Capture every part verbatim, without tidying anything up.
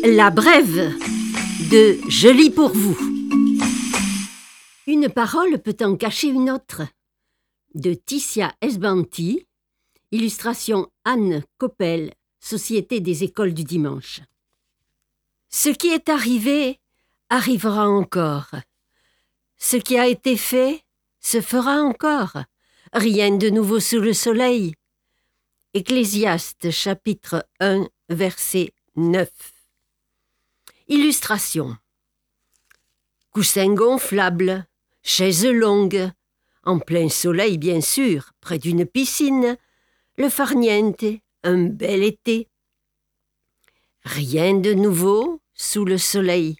La brève de Je lis pour vous. Une parole peut en cacher une autre. De Ticia Esbanti, illustration Anne Coppel, Société des écoles du dimanche. Ce qui est arrivé arrivera encore. Ce qui a été fait se fera encore. Rien de nouveau sous le soleil. Ecclésiaste chapitre un, verset neuf. Illustration. Coussin gonflable, chaise longue, en plein soleil bien sûr, près d'une piscine, le farniente, un bel été. Rien de nouveau sous le soleil.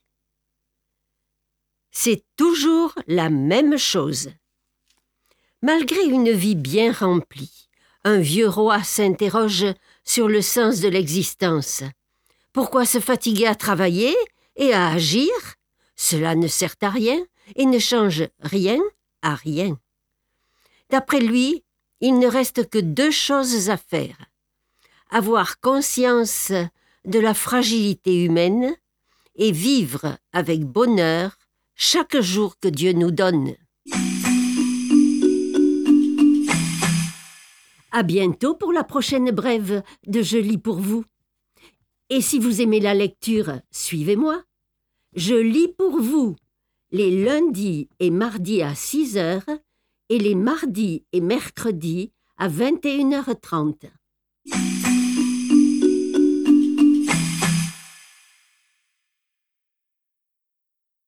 C'est toujours la même chose. Malgré une vie bien remplie, un vieux roi s'interroge sur le sens de l'existence. Pourquoi se fatiguer à travailler et à agir? Cela ne sert à rien et ne change rien à rien. D'après lui, il ne reste que deux choses à faire. Avoir conscience de la fragilité humaine et vivre avec bonheur chaque jour que Dieu nous donne. À bientôt pour la prochaine brève de Je lis pour vous. Et si vous aimez la lecture, suivez-moi. Je lis pour vous les lundis et mardis à six heures et les mardis et mercredis à vingt et une heures trente.